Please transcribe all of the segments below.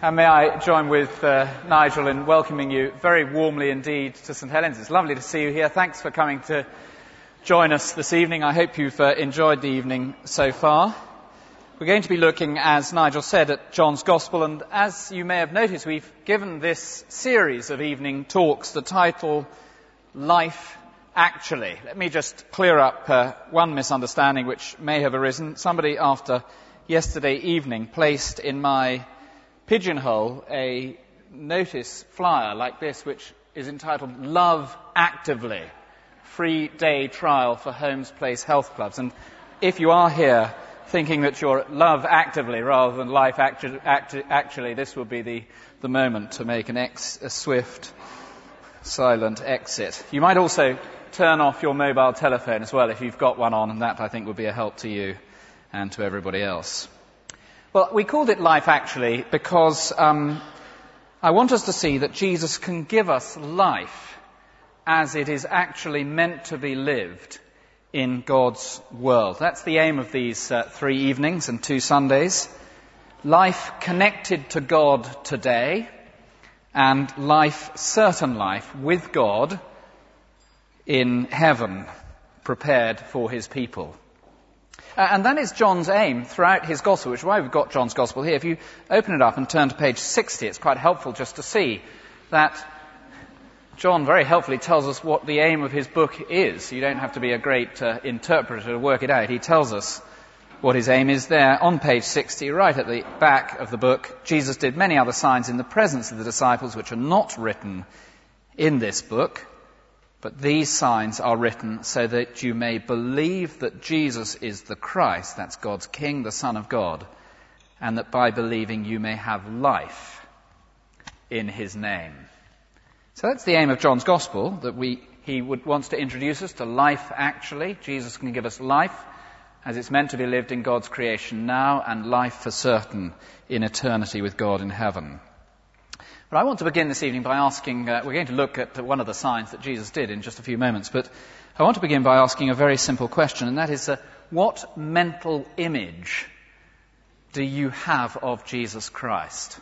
And may I join with Nigel in welcoming you very warmly indeed to St Helens. It's lovely to see you here. Thanks for coming to join us this evening. I hope you've enjoyed the evening so far. We're going to be looking, as Nigel said, at John's Gospel, and as you may have noticed, we've given this series of evening talks the title, Life Actually. Let me just clear up one misunderstanding which may have arisen. Somebody after yesterday evening placed in my pigeonhole a notice flyer like this, which is entitled Love Actively, free day trial for Holmes Place Health Clubs. And if you are here thinking that you're Love Actively rather than Life Actually, this will be the moment to make a swift, silent exit. You might also turn off your mobile telephone as well if you've got one on, and that I think would be a help to you and to everybody else. Well, we called it Life Actually because I want us to see that Jesus can give us life as it is actually meant to be lived in God's world. That's the aim of these 3 evenings and 2 Sundays. Life connected to God today, and certain life with God in heaven, prepared for his people. And that is John's aim throughout his Gospel, which is why we've got John's Gospel here. If you open it up and turn to page 60, it's quite helpful just to see that John very helpfully tells us what the aim of his book is. You don't have to be a great interpreter to work it out. He tells us what his aim is there on page 60, right at the back of the book. Jesus did many other signs in the presence of the disciples which are not written in this book. But these signs are written so that you may believe that Jesus is the Christ, that's God's King, the Son of God, and that by believing you may have life in his name. So that's the aim of John's Gospel, that he wants to introduce us to life actually. Jesus can give us life as it's meant to be lived in God's creation now, and life for certain in eternity with God in heaven. But I want to begin this evening by asking, we're going to look at one of the signs that Jesus did in just a few moments, but I want to begin by asking a very simple question, and that is, what mental image do you have of Jesus Christ?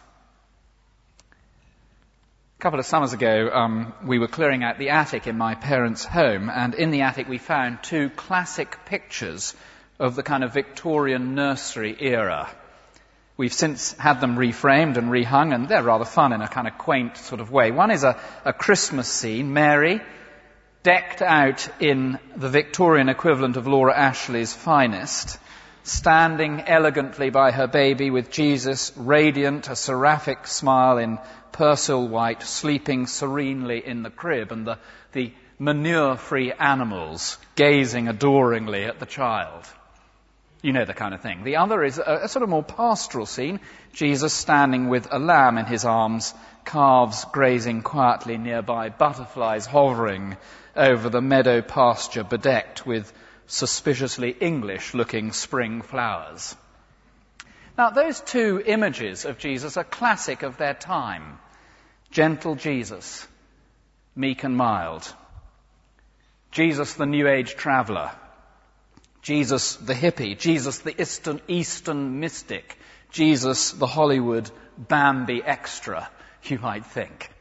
A couple of summers ago, we were clearing out the attic in my parents' home, and in the attic we found 2 classic pictures of the kind of Victorian nursery era. We've since had them reframed and rehung, and they're rather fun in a kind of quaint sort of way. One is a Christmas scene, Mary, decked out in the Victorian equivalent of Laura Ashley's finest, standing elegantly by her baby with Jesus, radiant, a seraphic smile in Persil white, sleeping serenely in the crib, and the manure-free animals gazing adoringly at the child. You know the kind of thing. The other is a sort of more pastoral scene. Jesus standing with a lamb in his arms, calves grazing quietly nearby, butterflies hovering over the meadow pasture bedecked with suspiciously English-looking spring flowers. Now, those 2 images of Jesus are classic of their time. Gentle Jesus, meek and mild. Jesus, the New Age traveller. Jesus the hippie, Jesus the Eastern mystic, Jesus the Hollywood Bambi extra, you might think.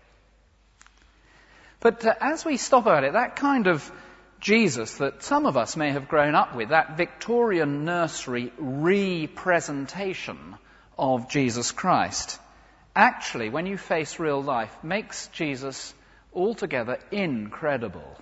But as we stop about it, that kind of Jesus that some of us may have grown up with, that Victorian nursery representation of Jesus Christ, actually, when you face real life, makes Jesus altogether incredible.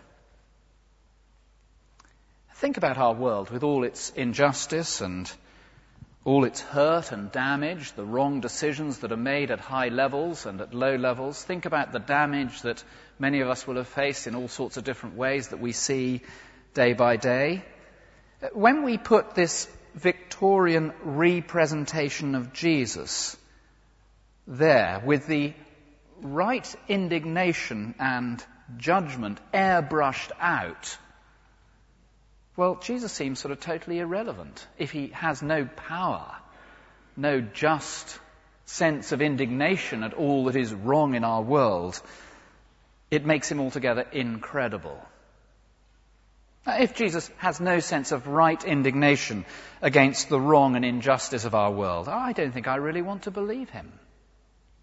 Think about our world with all its injustice and all its hurt and damage, the wrong decisions that are made at high levels and at low levels. Think about the damage that many of us will have faced in all sorts of different ways that we see day by day. When we put this Victorian representation of Jesus there with the right indignation and judgment airbrushed out, well, Jesus seems sort of totally irrelevant. If he has no power, no just sense of indignation at all that is wrong in our world, it makes him altogether incredible. If Jesus has no sense of right indignation against the wrong and injustice of our world, I don't think I really want to believe him.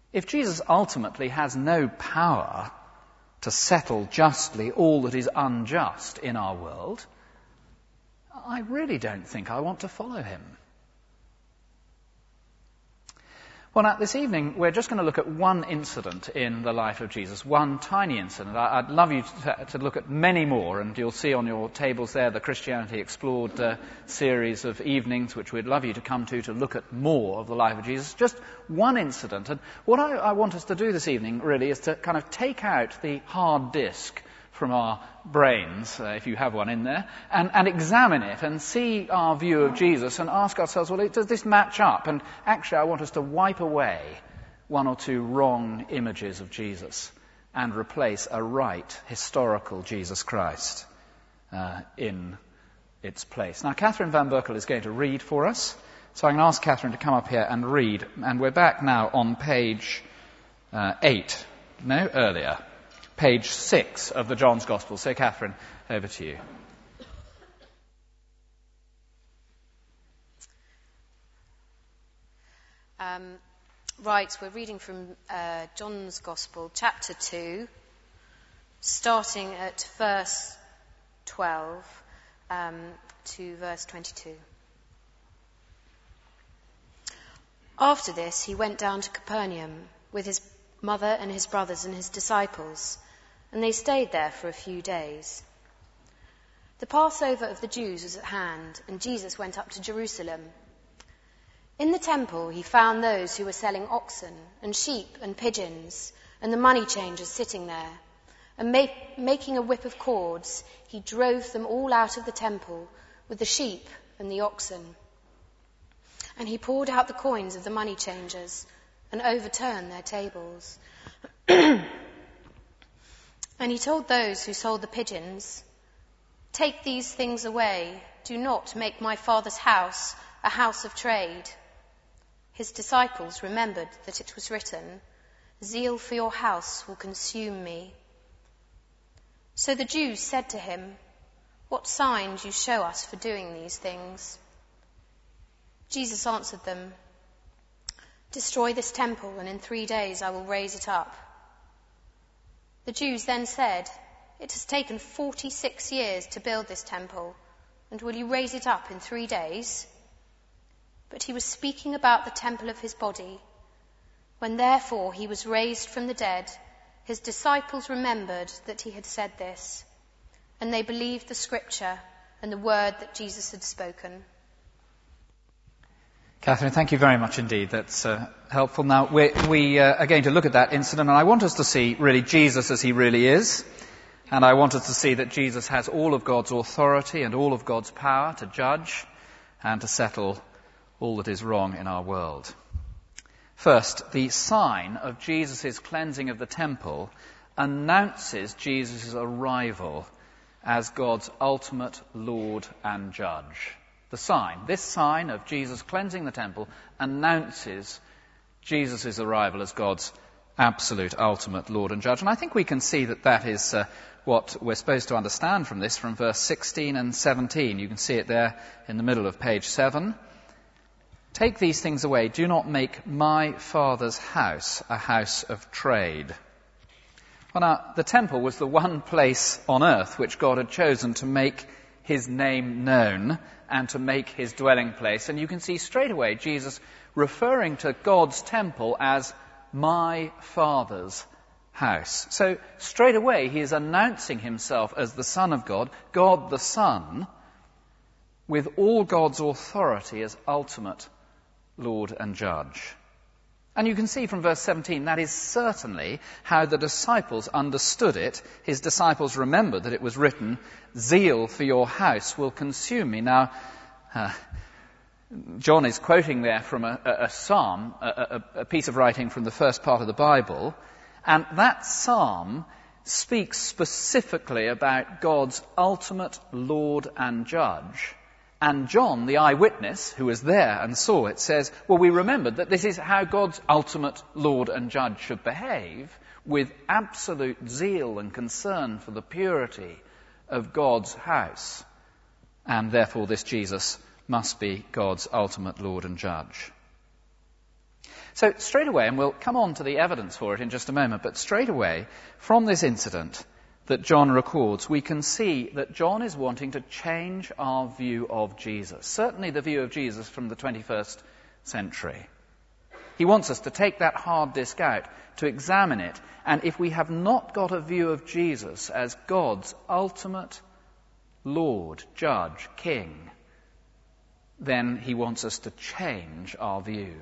If Jesus ultimately has no power to settle justly all that is unjust in our world, I really don't think I want to follow him. Well, now, this evening, we're just going to look at one incident in the life of Jesus, one tiny incident. I'd love you to look at many more, and you'll see on your tables there the Christianity Explored series of evenings, which we'd love you to come to look at more of the life of Jesus. Just one incident. And what I want us to do this evening, really, is to kind of take out the hard disk from our brains, if you have one in there, and examine it and see our view of Jesus and ask ourselves, well, does this match up? And actually, I want us to wipe away one or two wrong images of Jesus and replace a right, historical Jesus Christ in its place. Now, Catherine Van Berkel is going to read for us, so I'm going to ask Catherine to come up here and read. And we're back now on page 8. No, earlier. Page 6 of the John's Gospel. So, Catherine, over to you. Right, we're reading from John's Gospel, chapter 2, starting at verse 12 to verse 22. After this, he went down to Capernaum with his mother and his brothers and his disciples, and they stayed there for a few days. The Passover of the Jews was at hand, and Jesus went up to Jerusalem. In the temple he found those who were selling oxen and sheep and pigeons, and the money changers sitting there. And making a whip of cords, he drove them all out of the temple with the sheep and the oxen. And he poured out the coins of the money changers and overturned their tables. And he told those who sold the pigeons, "Take these things away. Do not make my Father's house a house of trade." His disciples remembered that it was written, "Zeal for your house will consume me." So the Jews said to him, "What sign do you show us for doing these things?" Jesus answered them, "Destroy this temple, and in 3 days I will raise it up." The Jews then said, "It has taken 46 years to build this temple, and will you raise it up in 3 days?" But he was speaking about the temple of his body. When therefore he was raised from the dead, his disciples remembered that he had said this, and they believed the scripture and the word that Jesus had spoken. Catherine, thank you very much indeed. That's helpful. Now, we are going to look at that incident, and I want us to see really Jesus as he really is. And I want us to see that Jesus has all of God's authority and all of God's power to judge and to settle all that is wrong in our world. First, the sign of Jesus' cleansing of the temple announces Jesus' arrival as God's ultimate Lord and Judge. This sign of Jesus cleansing the temple announces Jesus' arrival as God's absolute, ultimate Lord and Judge. And I think we can see that is what we're supposed to understand from this, from verse 16 and 17. You can see it there in the middle of page 7. "Take these things away. Do not make my Father's house a house of trade." Well, now, the temple was the one place on earth which God had chosen to make his name known and to make his dwelling place. And you can see straight away Jesus referring to God's temple as my Father's house. So straight away he is announcing himself as the Son of God, God the Son, with all God's authority as ultimate Lord and Judge. And you can see from verse 17 that is certainly how the disciples understood it. His disciples remembered that it was written, "Zeal for your house will consume me." Now, John is quoting there from a psalm, a piece of writing from the first part of the Bible, and that psalm speaks specifically about God's ultimate Lord and Judge. And John, the eyewitness, who was there and saw it, says, well, we remembered that this is how God's ultimate Lord and Judge should behave, with absolute zeal and concern for the purity of God's house. And therefore this Jesus must be God's ultimate Lord and Judge. So straight away, and we'll come on to the evidence for it in just a moment, but straight away, from this incident that John records, we can see that John is wanting to change our view of Jesus, certainly the view of Jesus from the 21st century. He wants us to take that hard disk out, to examine it, and if we have not got a view of Jesus as God's ultimate Lord, Judge, King, then he wants us to change our view.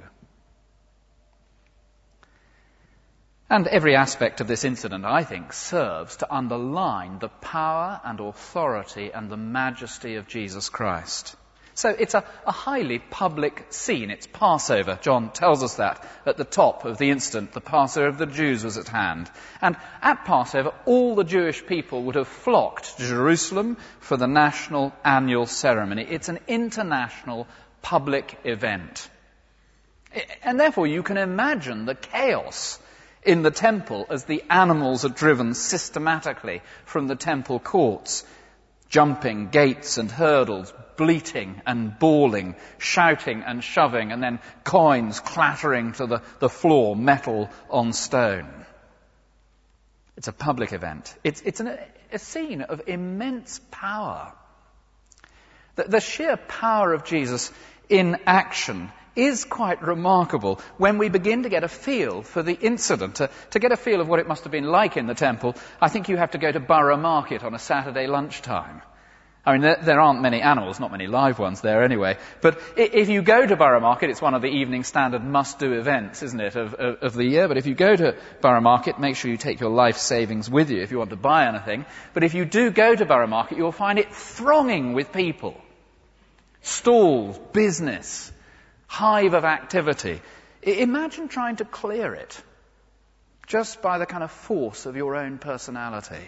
And every aspect of this incident, I think, serves to underline the power and authority and the majesty of Jesus Christ. So it's a highly public scene. It's Passover. John tells us that at the top of the incident. The Passover of the Jews was at hand. And at Passover, all the Jewish people would have flocked to Jerusalem for the national annual ceremony. It's an international public event. And therefore, you can imagine the chaos in the temple as the animals are driven systematically from the temple courts, jumping gates and hurdles, bleating and bawling, shouting and shoving, and then coins clattering to the floor, metal on stone. It's a public event. It's a scene of immense power. The sheer power of Jesus in action is quite remarkable when we begin to get a feel for the incident. To get a feel of what it must have been like in the temple, I think you have to go to Borough Market on a Saturday lunchtime. I mean, there aren't many animals, not many live ones there anyway, but if you go to Borough Market, it's one of the Evening Standard must-do events, isn't it, of the year. But if you go to Borough Market, make sure you take your life savings with you if you want to buy anything. But if you do go to Borough Market, you'll find it thronging with people. Stalls, business, hive of activity. Imagine trying to clear it just by the kind of force of your own personality.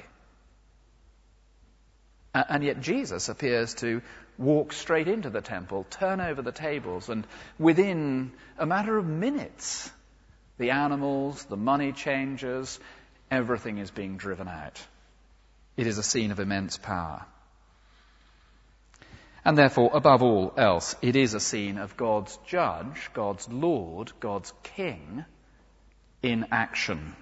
And yet Jesus appears to walk straight into the temple, turn over the tables, and within a matter of minutes, the animals, the money changers, everything is being driven out. It is a scene of immense power. And therefore, above all else, it is a scene of God's judge, God's Lord, God's King in action.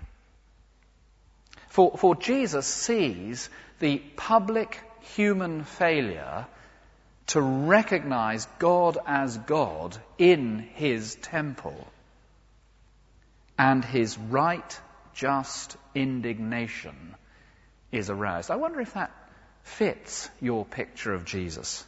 For Jesus sees the public human failure to recognize God as God in his temple, and his right, just indignation is aroused. I wonder if that fits your picture of Jesus.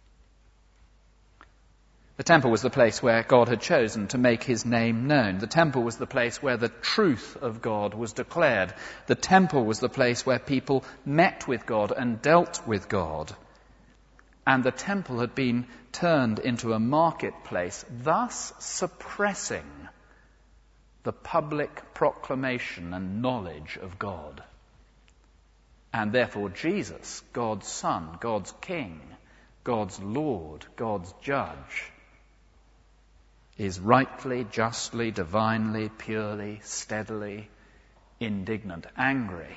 The temple was the place where God had chosen to make his name known. The temple was the place where the truth of God was declared. The temple was the place where people met with God and dealt with God. And the temple had been turned into a marketplace, thus suppressing the public proclamation and knowledge of God. And therefore Jesus, God's Son, God's King, God's Lord, God's Judge, is rightly, justly, divinely, purely, steadily indignant, angry.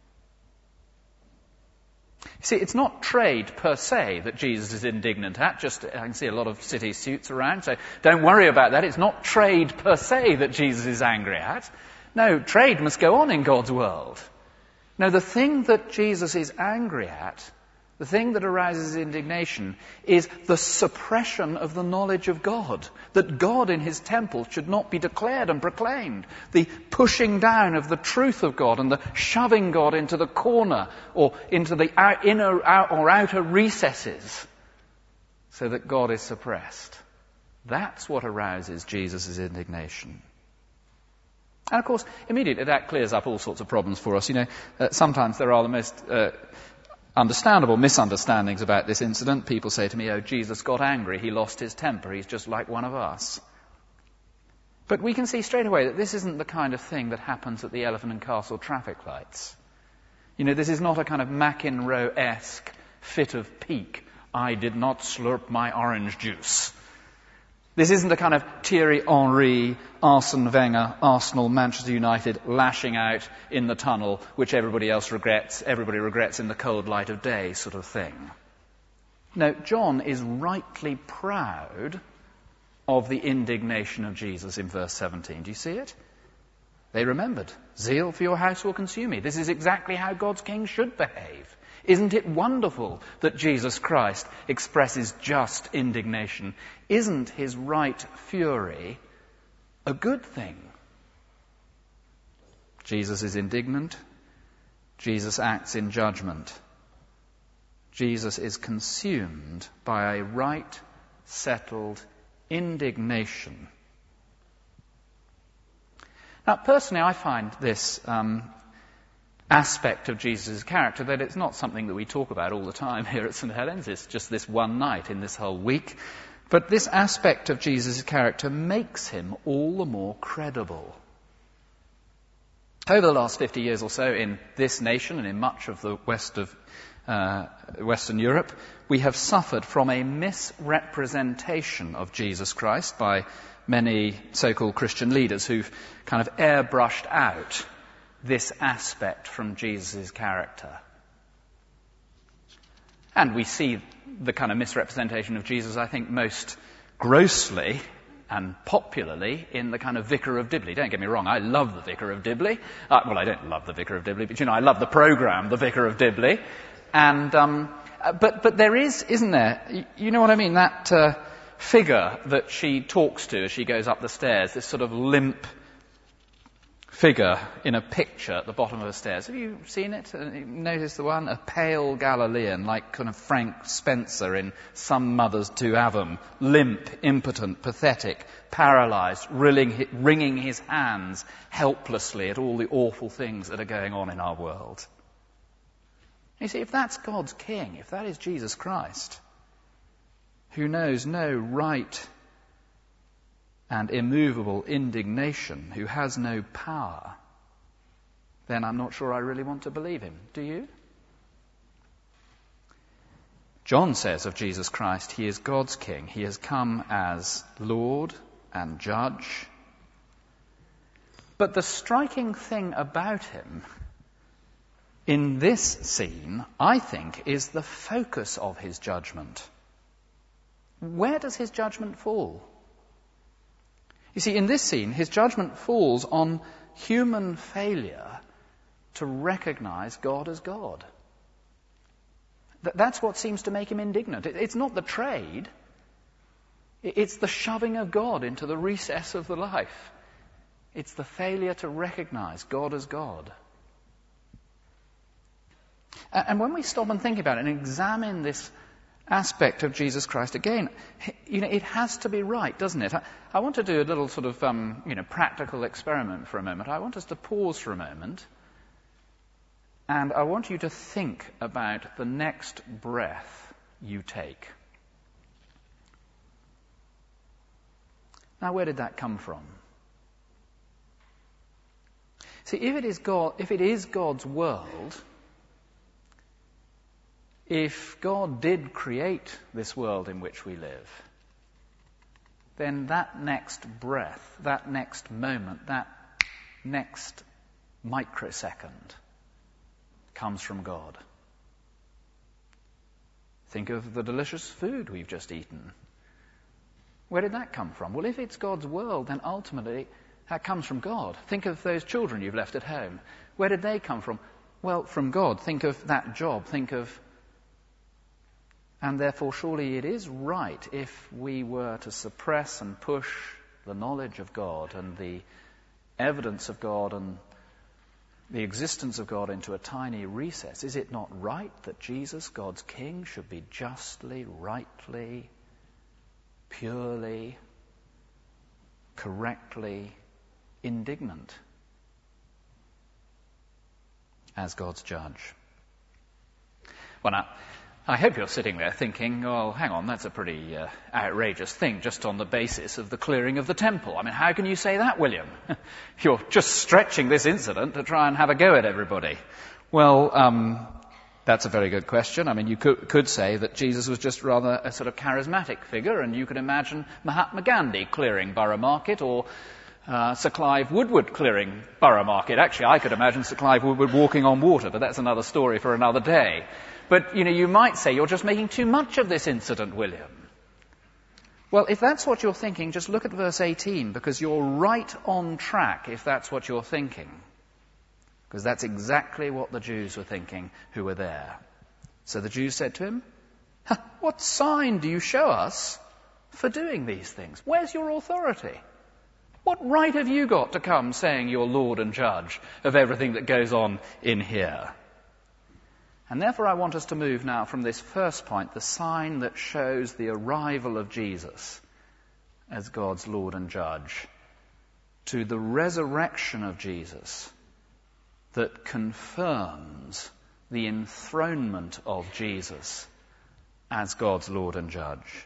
You see, it's not trade per se that Jesus is indignant at. I can see a lot of city suits around, so don't worry about that. It's not trade per se that Jesus is angry at. No, trade must go on in God's world. No, the thing that Jesus is angry at, the thing that arouses indignation, is the suppression of the knowledge of God. That God in his temple should not be declared and proclaimed. The pushing down of the truth of God and the shoving God into the corner or into the inner or outer recesses so that God is suppressed. That's what arouses Jesus' indignation. And of course, immediately that clears up all sorts of problems for us. Sometimes there are the most understandable misunderstandings about this incident. People say to me, oh, Jesus got angry, he lost his temper, he's just like one of us. But we can see straight away that this isn't the kind of thing that happens at the Elephant and Castle traffic lights. This is not a kind of McEnroe-esque fit of pique. I did not slurp my orange juice. This isn't a kind of Thierry Henry, Arsene Wenger, Arsenal, Manchester United lashing out in the tunnel, which everybody regrets in the cold light of day sort of thing. No, John is rightly proud of the indignation of Jesus in verse 17. Do you see it? They remembered. Zeal for your house will consume me. This is exactly how God's king should behave. Isn't it wonderful that Jesus Christ expresses just indignation? Isn't his right fury a good thing? Jesus is indignant. Jesus acts in judgment. Jesus is consumed by a right, settled indignation. Now, personally, I find this aspect of Jesus' character that it's not something that we talk about all the time here at St. Helens. It's just this one night in this whole week. But this aspect of Jesus' character makes him all the more credible. Over the last 50 years or so in this nation and in much of the west of Western Europe, we have suffered from a misrepresentation of Jesus Christ by many so-called Christian leaders who've kind of airbrushed out this aspect from Jesus' character. And we see the kind of misrepresentation of Jesus, I think, most grossly and popularly in the kind of Vicar of Dibley. Don't get me wrong, I love the Vicar of Dibley. Well, I don't love the Vicar of Dibley, but, I love the programme, the Vicar of Dibley. And, but there is, isn't there, you know what I mean, that figure that she talks to as she goes up the stairs, this sort of limp figure in a picture at the bottom of the stairs. Have you seen it? Noticed the one? A pale Galilean, like kind of Frank Spencer in Some Mothers to Avon. Limp, impotent, pathetic, paralysed, wringing his hands helplessly at all the awful things that are going on in our world. You see, if that's God's King, if that is Jesus Christ, who knows no right and immovable indignation, who has no power, then I'm not sure I really want to believe him. Do you? John says of Jesus Christ, he is God's King. He has come as Lord and Judge. But the striking thing about him in this scene, I think, is the focus of his judgment. Where does his judgment fall? You see, in this scene, his judgment falls on human failure to recognize God as God. That's what seems to make him indignant. It's not the trade. It's the shoving of God into the recess of the life. It's the failure to recognize God as God. And when we stop and think about it and examine this aspect of Jesus Christ again, it has to be right, doesn't it? I want to do a little sort of, practical experiment for a moment. I want us to pause for a moment, and I want you to think about the next breath you take. Now, where did that come from? See, if it is God's world, if God did create this world in which we live, then that next breath, that next moment, that next microsecond comes from God. Think of the delicious food we've just eaten. Where did that come from? Well, if it's God's world, then ultimately that comes from God. Think of those children you've left at home. Where did they come from? Well, from God. Think of that job. And therefore, surely it is right if we were to suppress and push the knowledge of God and the evidence of God and the existence of God into a tiny recess. Is it not right that Jesus, God's King, should be justly, rightly, purely, correctly indignant as God's judge? Well, now, I hope you're sitting there thinking, oh, hang on, that's a pretty outrageous thing just on the basis of the clearing of the temple. I mean, how can you say that, William? You're just stretching this incident to try and have a go at everybody. Well, that's a very good question. I mean, you could say that Jesus was just rather a sort of charismatic figure, and you could imagine Mahatma Gandhi clearing Borough Market, or Sir Clive Woodward clearing Borough Market. Actually, I could imagine Sir Clive Woodward walking on water, but that's another story for another day. But, you might say you're just making too much of this incident, William. Well, if that's what you're thinking, just look at verse 18, because you're right on track if that's what you're thinking. Because that's exactly what the Jews were thinking who were there. So the Jews said to him, "What sign do you show us for doing these things? Where's your authority? What right have you got to come saying you're Lord and Judge of everything that goes on in here?" And therefore I want us to move now from this first point, the sign that shows the arrival of Jesus as God's Lord and Judge, to the resurrection of Jesus that confirms the enthronement of Jesus as God's Lord and Judge.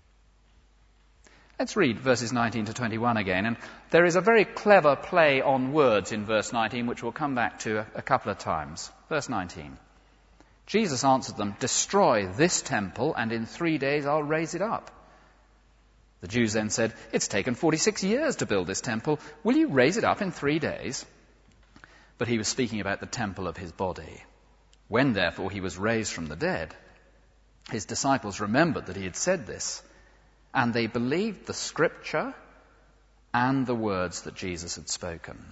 Let's read verses 19 to 21 again. And there is a very clever play on words in verse 19, which we'll come back to a couple of times. Verse 19. Jesus answered them, "Destroy this temple, and in 3 days I'll raise it up." The Jews then said, "It's taken 46 years to build this temple. Will you raise it up in 3 days?" But he was speaking about the temple of his body. When, therefore, he was raised from the dead, his disciples remembered that he had said this, and they believed the Scripture and the words that Jesus had spoken.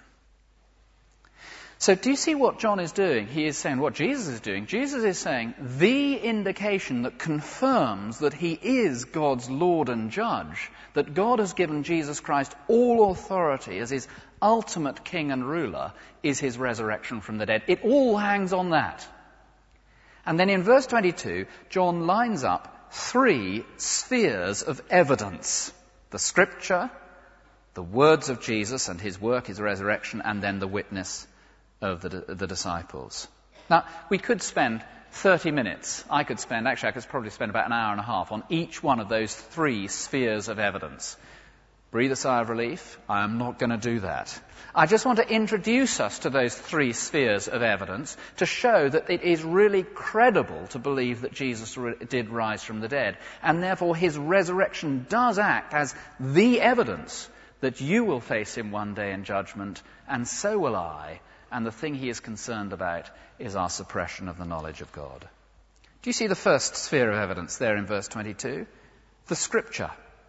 So do you see what John is doing? He is saying what Jesus is doing. Jesus is saying the indication that confirms that he is God's Lord and Judge, that God has given Jesus Christ all authority as his ultimate king and ruler, is his resurrection from the dead. It all hangs on that. And then in verse 22, John lines up 3 spheres of evidence: the Scripture, the words of Jesus and his work, his resurrection, and then the witness of the disciples. Now, we could spend 30 minutes. I could probably spend about an hour and a half on each one of those 3 spheres of evidence. Breathe a sigh of relief. I am not going to do that. I just want to introduce us to those 3 spheres of evidence to show that it is really credible to believe that Jesus did rise from the dead, and therefore his resurrection does act as the evidence that you will face him one day in judgment, and so will I. And the thing he is concerned about is our suppression of the knowledge of God. Do you see the first sphere of evidence there in verse 22? The Scripture.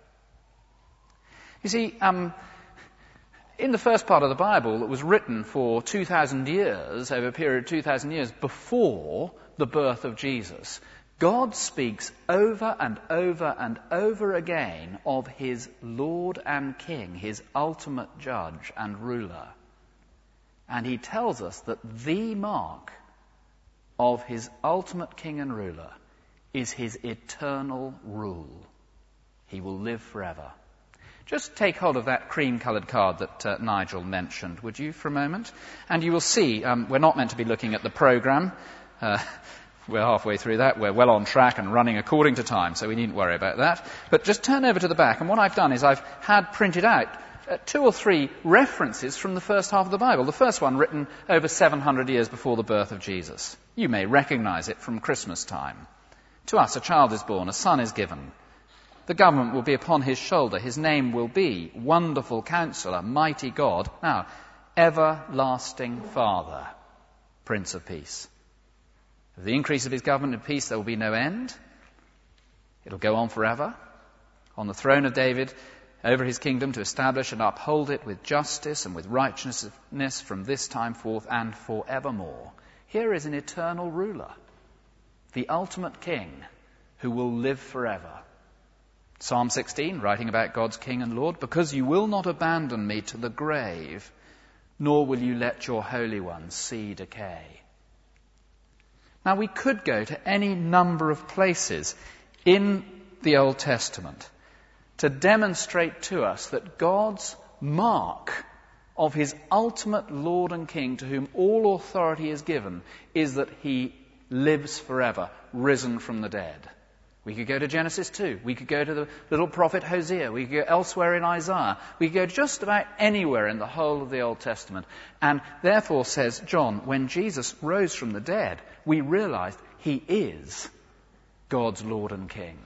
You see, in the first part of the Bible that was written for 2,000 years, over a period of 2,000 years before the birth of Jesus, God speaks over and over and over again of his Lord and King, his ultimate judge and ruler. And he tells us that the mark of his ultimate king and ruler is his eternal rule. He will live forever. Just take hold of that cream-coloured card that Nigel mentioned, would you, for a moment? And you will see, we're not meant to be looking at the programme. We're halfway through that. We're well on track and running according to time, so we needn't worry about that. But just turn over to the back, and what I've done is I've had printed out 2 or 3 references from the first half of the Bible. The first one written over 700 years before the birth of Jesus. You may recognise it from Christmas time. To us a child is born, a son is given. The government will be upon his shoulder. His name will be Wonderful Counselor, Mighty God. Now, Everlasting Father, Prince of Peace. Of the increase of his government and peace there will be no end. It'll go on forever. On the throne of David, over his kingdom, to establish and uphold it with justice and with righteousness from this time forth and forevermore. Here is an eternal ruler, the ultimate king, who will live forever. Psalm 16, writing about God's King and Lord, "Because you will not abandon me to the grave, nor will you let your Holy One see decay." Now, we could go to any number of places in the Old Testament to demonstrate to us that God's mark of his ultimate Lord and King, to whom all authority is given, is that he lives forever, risen from the dead. We could go to Genesis 2. We could go to the little prophet Hosea. We could go elsewhere in Isaiah. We could go just about anywhere in the whole of the Old Testament. And therefore, says John, when Jesus rose from the dead, we realized he is God's Lord and King.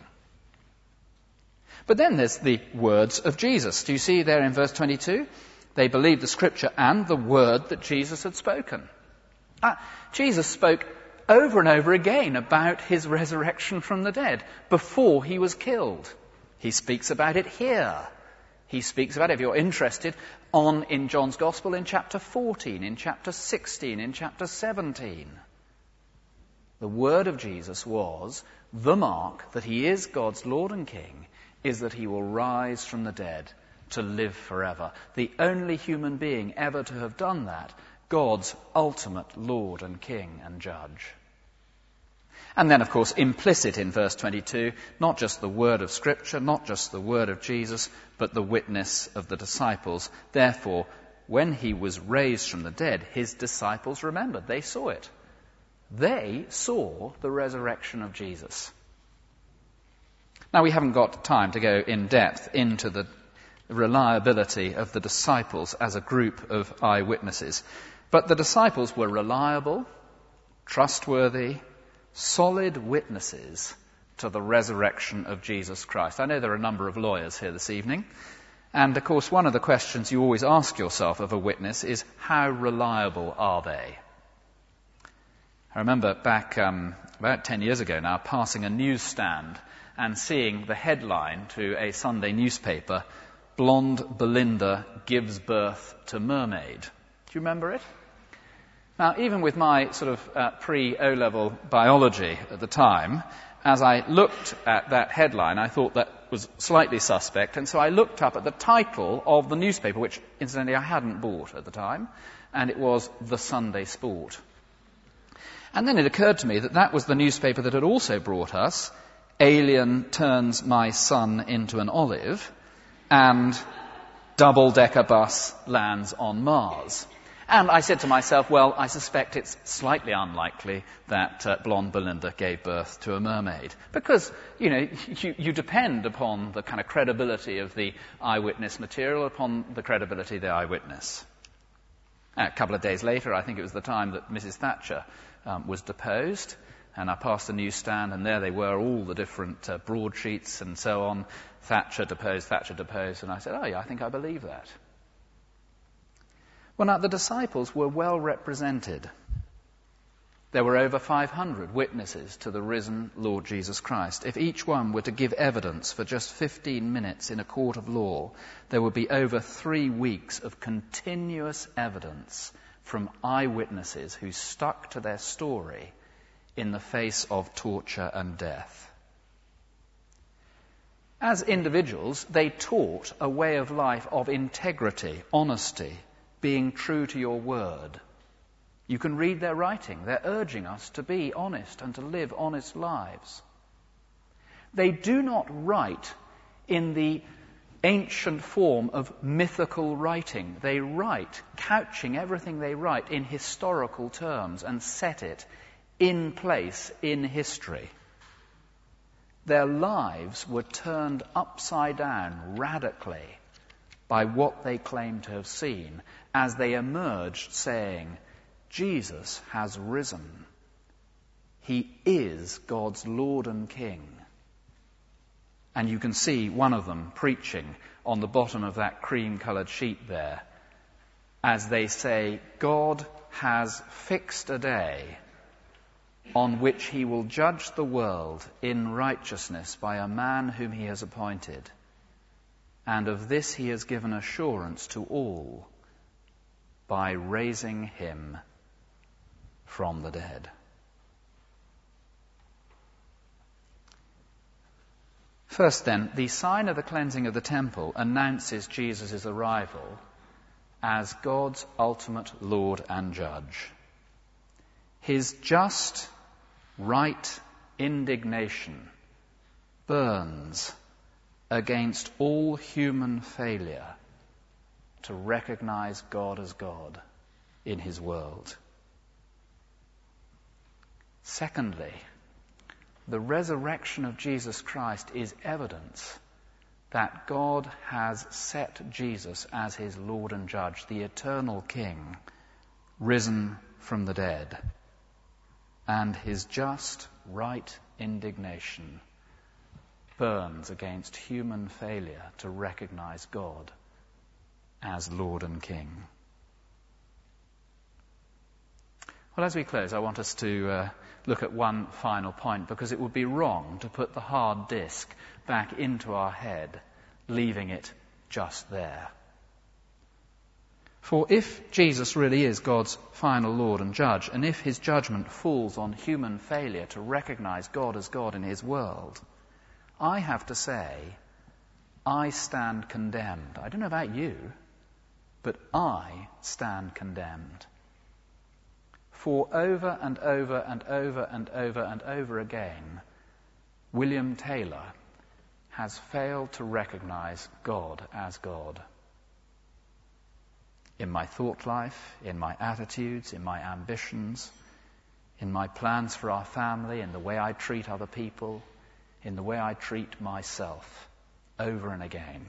But then there's the words of Jesus. Do you see there in verse 22? They believed the Scripture and the word that Jesus had spoken. Jesus spoke over and over again about his resurrection from the dead before he was killed. He speaks about it here. He speaks about it, if you're interested, in John's Gospel in chapter 14, in chapter 16, in chapter 17. The word of Jesus was, the mark that he is God's Lord and King is that he will rise from the dead to live forever. The only human being ever to have done that, God's ultimate Lord and King and Judge. And then, of course, implicit in verse 22, not just the word of Scripture, not just the word of Jesus, but the witness of the disciples. Therefore, when he was raised from the dead, his disciples remembered. They saw it. They saw the resurrection of Jesus. Now, we haven't got time to go in depth into the reliability of the disciples as a group of eyewitnesses, but the disciples were reliable, trustworthy, solid witnesses to the resurrection of Jesus Christ. I know there are a number of lawyers here this evening, and of course one of the questions you always ask yourself of a witness is, how reliable are they? I remember back about 10 years ago now, passing a newsstand and seeing the headline to a Sunday newspaper, "Blonde Belinda gives birth to mermaid." Do you remember it? Now, even with my sort of pre-O-level biology at the time, as I looked at that headline, I thought that was slightly suspect, and so I looked up at the title of the newspaper, which, incidentally, I hadn't bought at the time, and it was The Sunday Sport. And then it occurred to me that that was the newspaper that had also brought us "Alien Turns My Son into an Olive" and "Double-Decker Bus Lands on Mars." And I said to myself, well, I suspect it's slightly unlikely that blonde Belinda gave birth to a mermaid. Because, you depend upon the kind of credibility of the eyewitness material, upon the credibility of the eyewitness. A couple of days later, I think it was the time that Mrs. Thatcher was deposed, and I passed the newsstand, and there they were, all the different broadsheets and so on. Thatcher deposed, and I said, oh yeah, I think I believe that. Well, now, the disciples were well represented. There were over 500 witnesses to the risen Lord Jesus Christ. If each one were to give evidence for just 15 minutes in a court of law, there would be over 3 weeks of continuous evidence from eyewitnesses who stuck to their story in the face of torture and death. As individuals, they taught a way of life of integrity, honesty, being true to your word. You can read their writing. They're urging us to be honest and to live honest lives. They do not write in the ancient form of mythical writing. They write, couching everything they write in historical terms, and set it in place in history. Their lives were turned upside down radically by what they claimed to have seen as they emerged saying, Jesus has risen. He is God's Lord and King. And you can see one of them preaching on the bottom of that cream-coloured sheet there as they say, God has fixed a day on which he will judge the world in righteousness by a man whom he has appointed. And of this he has given assurance to all by raising him from the dead. First then, the sign of the cleansing of the temple announces Jesus' arrival as God's ultimate Lord and Judge. His just, right indignation burns against all human failure to recognize God as God in his world. Secondly, the resurrection of Jesus Christ is evidence that God has set Jesus as his Lord and Judge, the eternal King, risen from the dead. And his just, right indignation burns against human failure to recognize God as Lord and King. Well, as we close, I want us to look at one final point, because it would be wrong to put the hard disk back into our head, leaving it just there. For if Jesus really is God's final Lord and Judge, and if his judgment falls on human failure to recognize God as God in his world, I have to say, I stand condemned. I don't know about you, but I stand condemned. For over and over and over and over and over again, William Taylor has failed to recognize God as God. In my thought life, in my attitudes, in my ambitions, in my plans for our family, in the way I treat other people, in the way I treat myself, over and again.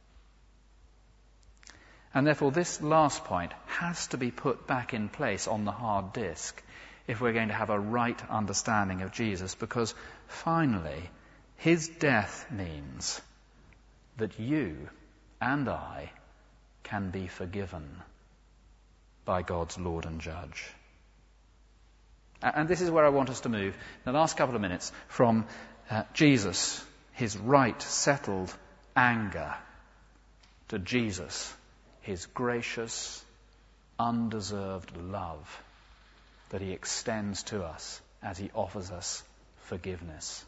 And therefore this last point has to be put back in place on the hard disk if we're going to have a right understanding of Jesus, because finally his death means that you and I can be forgiven by God's Lord and Judge. And this is where I want us to move in the last couple of minutes from Jesus, his right, settled anger, to Jesus, his gracious, undeserved love that he extends to us as he offers us forgiveness.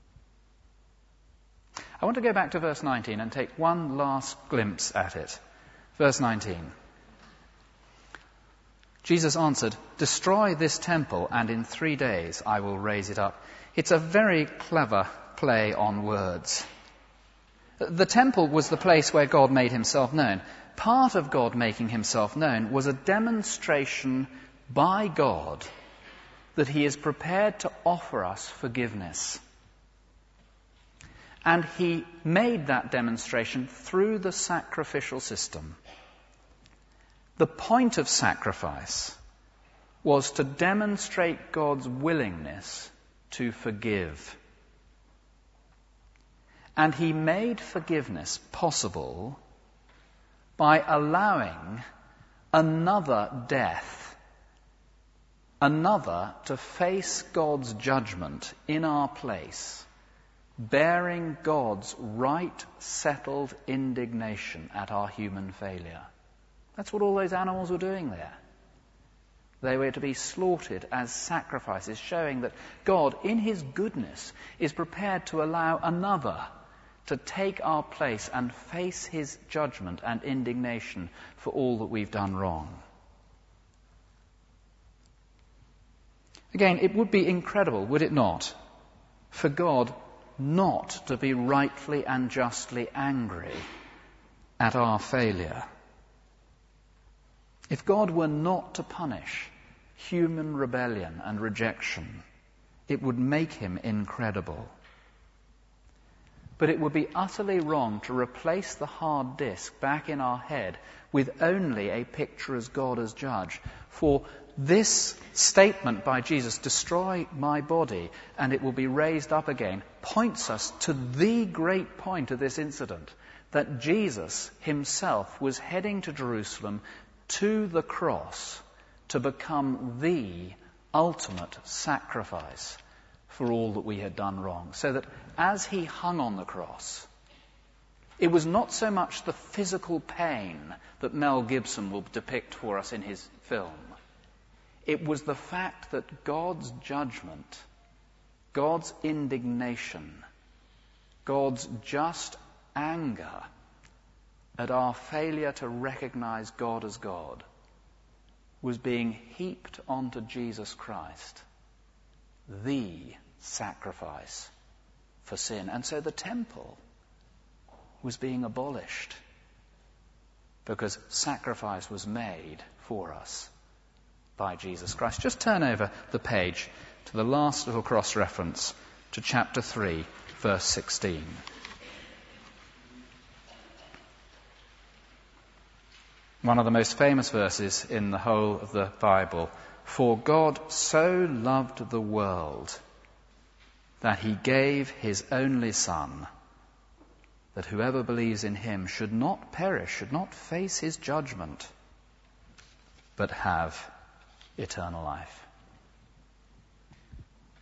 I want to go back to verse 19 and take one last glimpse at it. Verse 19. Jesus answered, "Destroy this temple, and in 3 days I will raise it up." It's a very clever play on words. The temple was the place where God made himself known. Part of God making himself known was a demonstration by God that he is prepared to offer us forgiveness. And he made that demonstration through the sacrificial system. The point of sacrifice was to demonstrate God's willingness to forgive. And he made forgiveness possible by allowing another death, another to face God's judgment in our place, bearing God's right, settled indignation at our human failure. That's what all those animals were doing there. They were to be slaughtered as sacrifices, showing that God, in his goodness, is prepared to allow another to take our place and face his judgment and indignation for all that we've done wrong. Again, it would be incredible, would it not, for God not to be rightly and justly angry at our failure. If God were not to punish human rebellion and rejection, it would make him incredible. But it would be utterly wrong to replace the hard disk back in our head with only a picture as God as judge. For this statement by Jesus, "Destroy my body and it will be raised up again," points us to the great point of this incident, that Jesus himself was heading to Jerusalem, to the cross, to become the ultimate sacrifice for all that we had done wrong. So that as he hung on the cross, it was not so much the physical pain that Mel Gibson will depict for us in his film. It was the fact that God's judgment, God's indignation, God's just anger at our failure to recognize God as God was being heaped onto Jesus Christ, the sacrifice for sin. And so the temple was being abolished because sacrifice was made for us by Jesus Christ. Just turn over the page to the last little cross-reference to chapter 3, verse 16. One of the most famous verses in the whole of the Bible. "For God so loved the world that he gave his only Son, that whoever believes in him should not perish, should not face his judgment, but have eternal life."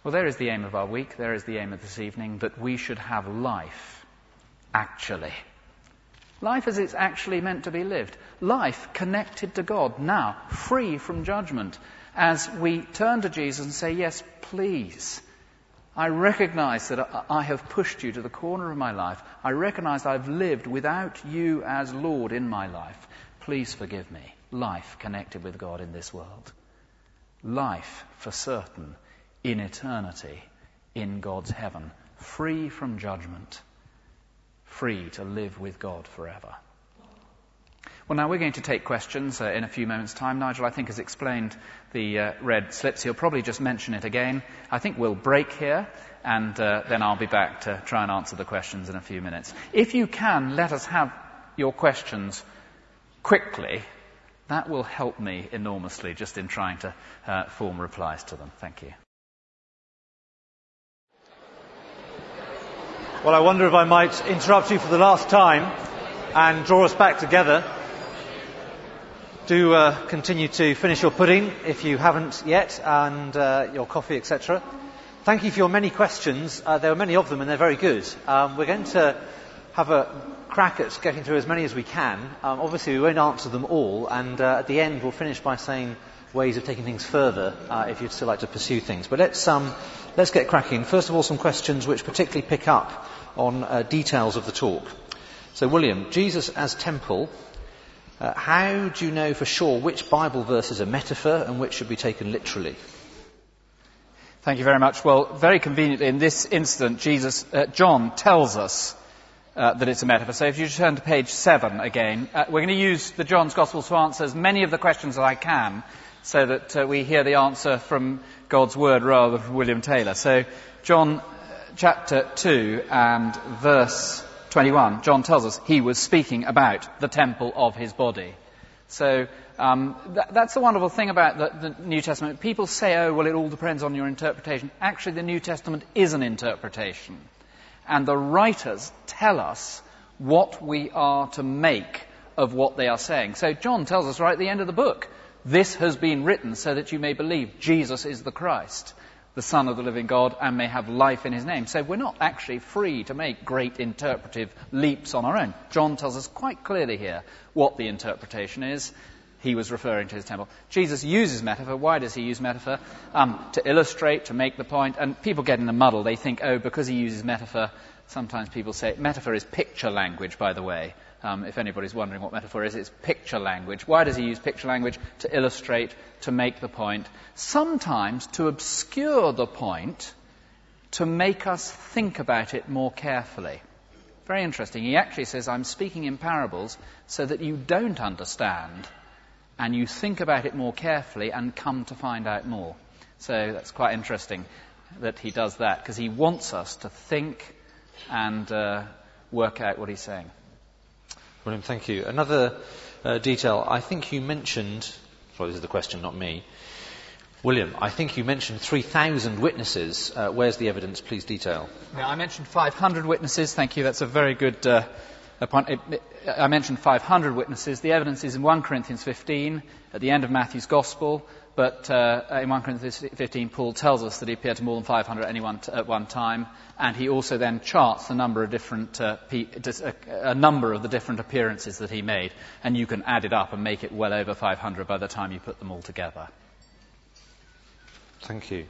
Well, there is the aim of our week, there is the aim of this evening, that we should have life, actually. Life as it's actually meant to be lived. Life connected to God, now, free from judgment. As we turn to Jesus and say, yes, please, I recognize that I have pushed you to the corner of my life. I recognize I've lived without you as Lord in my life. Please forgive me. Life connected with God in this world. Life, for certain, in eternity, in God's heaven, free from judgment, free to live with God forever. Well, now we're going to take questions in a few moments' time. Nigel, I think, has explained the red slips. He'll probably just mention it again. I think we'll break here, and then I'll be back to try and answer the questions in a few minutes. If you can, let us have your questions quickly. That will help me enormously just in trying to form replies to them. Thank you. Well, I wonder if I might interrupt you for the last time and draw us back together. Do continue to finish your pudding if you haven't yet, and your coffee, etc. Thank you for your many questions. There were many of them and they're very good. We're going to have a crack at getting through as many as we can. Obviously we won't answer them all, and at the end we'll finish by saying ways of taking things further if you'd still like to pursue things. But let's get cracking. First of all, some questions which particularly pick up on details of the talk. So William, Jesus as temple, how do you know for sure which Bible verse is a metaphor and which should be taken literally? Thank you very much. Well, very conveniently in this incident, John tells us that it's a metaphor. So if you turn to page 7 again, we're going to use the John's Gospel to answer as many of the questions that I can, so that we hear the answer from God's Word rather than from William Taylor. So John chapter 2 and verse 21, John tells us he was speaking about the temple of his body. So that's the wonderful thing about the New Testament. People say, oh, well, it all depends on your interpretation. Actually, the New Testament is an interpretation. And the writers tell us what we are to make of what they are saying. So John tells us right at the end of the book, this has been written so that you may believe Jesus is the Christ, the Son of the living God, and may have life in his name. So we're not actually free to make great interpretive leaps on our own. John tells us quite clearly here what the interpretation is. He was referring to his temple. Jesus uses metaphor. Why does he use metaphor? To illustrate, to make the point. And people get in a muddle. They think, oh, because he uses metaphor, sometimes people say, metaphor is picture language, by the way. If anybody's wondering what metaphor is, it's picture language. Why does he use picture language? To illustrate, to make the point. Sometimes to obscure the point, to make us think about it more carefully. Very interesting. He actually says, I'm speaking in parables so that you don't understand, and you think about it more carefully and come to find out more. So that's quite interesting that he does that, because he wants us to think and work out what he's saying. William, thank you. Another detail, I think you mentioned, sorry, this is the question, not me. William, I think you mentioned 3,000 witnesses. Where's the evidence? Please detail. Now, I mentioned 500 witnesses. Thank you. That's a very good point. I mentioned 500 witnesses. The evidence is in 1 Corinthians 15, at the end of Matthew's Gospel. But in 1 Corinthians 15, Paul tells us that he appeared to more than 500 at one time, and he also then charts the number of different a number of the different appearances that he made, and you can add it up and make it well over 500 by the time you put them all together. Thank you.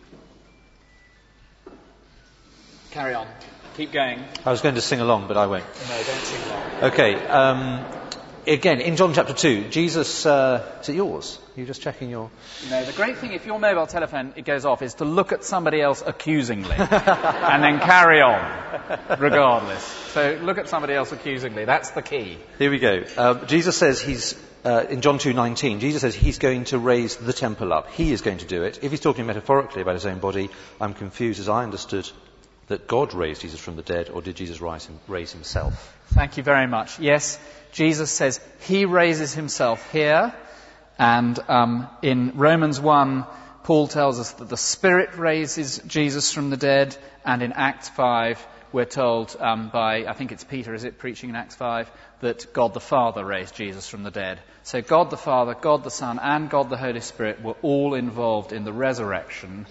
Carry on. Keep going. I was going to sing along, but I won't. No, don't sing along. Okay. Again, in John chapter 2, Jesus, is it yours? You're just checking your... No, the great thing, if your mobile telephone, it goes off, is to look at somebody else accusingly and then carry on, regardless. So look at somebody else accusingly. That's the key. Here we go. Jesus says he's, in John 2:19, Jesus says he's going to raise the temple up. He is going to do it. If he's talking metaphorically about his own body, I'm confused, as I understood that God raised Jesus from the dead, or did Jesus raise himself? Thank you very much. Yes, Jesus says he raises himself here, and in Romans 1, Paul tells us that the Spirit raises Jesus from the dead, and in Acts 5, we're told by, I think it's Peter, is it, preaching in Acts 5, that God the Father raised Jesus from the dead. So God the Father, God the Son, and God the Holy Spirit were all involved in the resurrection.